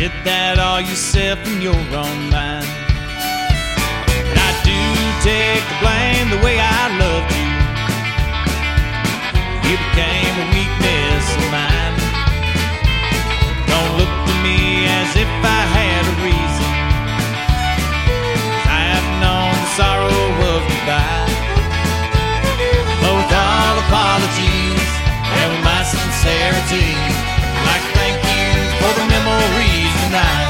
did that all yourself in your own mind. And I do take the blame the way I loved you. You became a weakness of mine. Don't look to me as if I had a reason. I have known the sorrow of goodbye. But with all apologies and with my sincerity, I'd like to thank you for the memories tonight.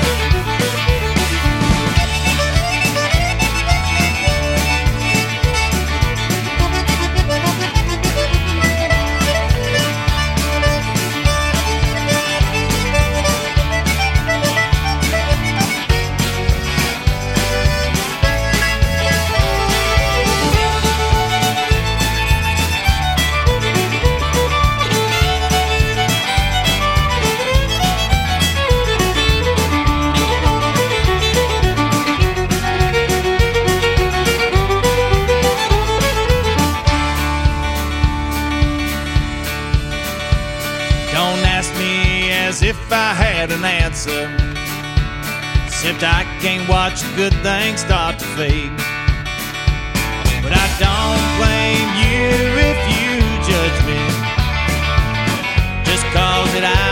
Don't ask me as if I had an answer, except I can't watch a good thing start to fade. But I don't blame you if you judge me, just cause that I